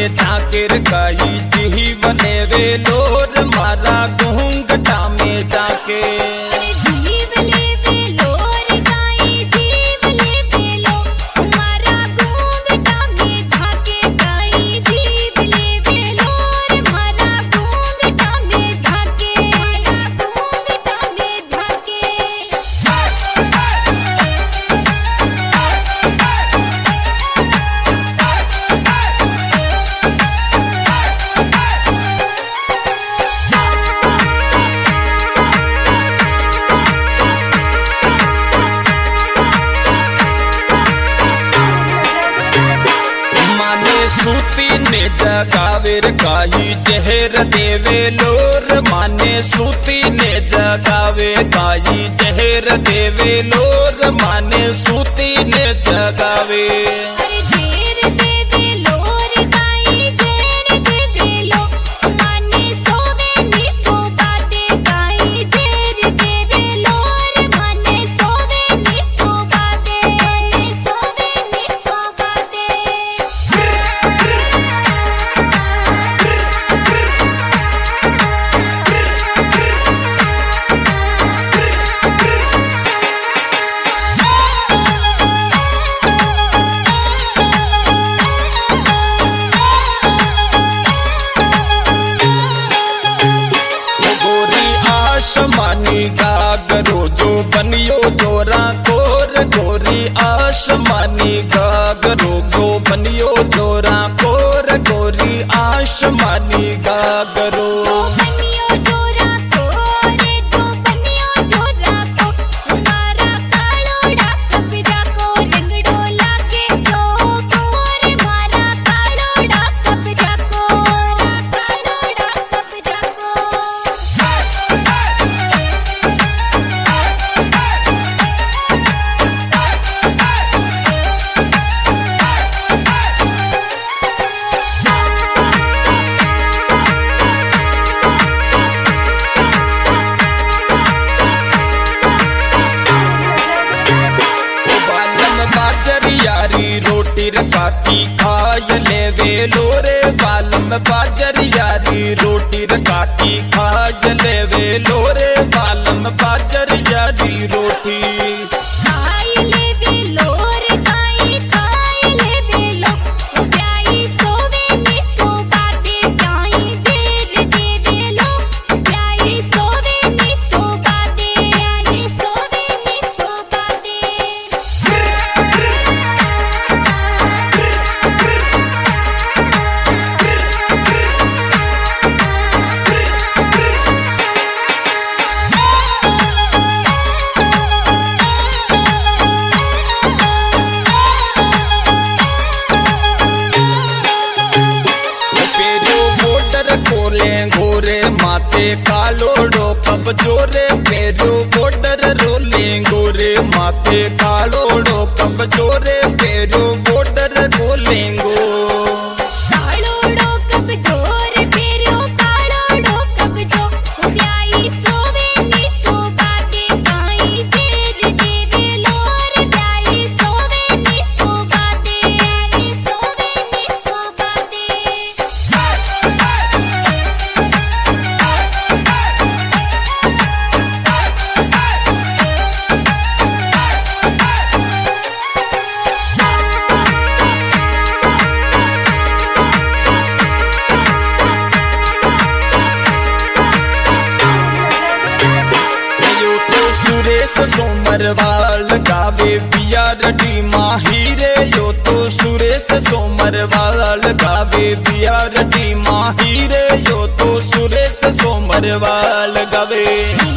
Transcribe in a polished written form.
में झांकेर काई जीवने वे लोर मारा घूंघटा में जाके सूती ने जगावेर काई जहर देवे लोर माने सूती ने जगावे काई जहर देवे लोर माने सूती ने जगावे आसमानी गागरो जो बनियो जोरा कोर गोरी आसमानी गागरो जो बनियो जोरा कोर गोरी आसमानी गागरो रोटी रकाची खाय लेवे लोरे बालम बाजर यारी रोटी रकाची खाय लेवे लोरे बालम बाजर यारी रोटी गोरे माते कालोड़ो कब जोरे पेरो बॉर्डर रोले गोरे माते कालोड़ो कब जोरे पेरो बॉर्डर रोलेंगो सोमरवाल गावे बिया रडी माहिरे यो तो सुरेश सोमरवाल गावे बिया रडी माहिरे यो तो सुरेश सोमरवाल गावे।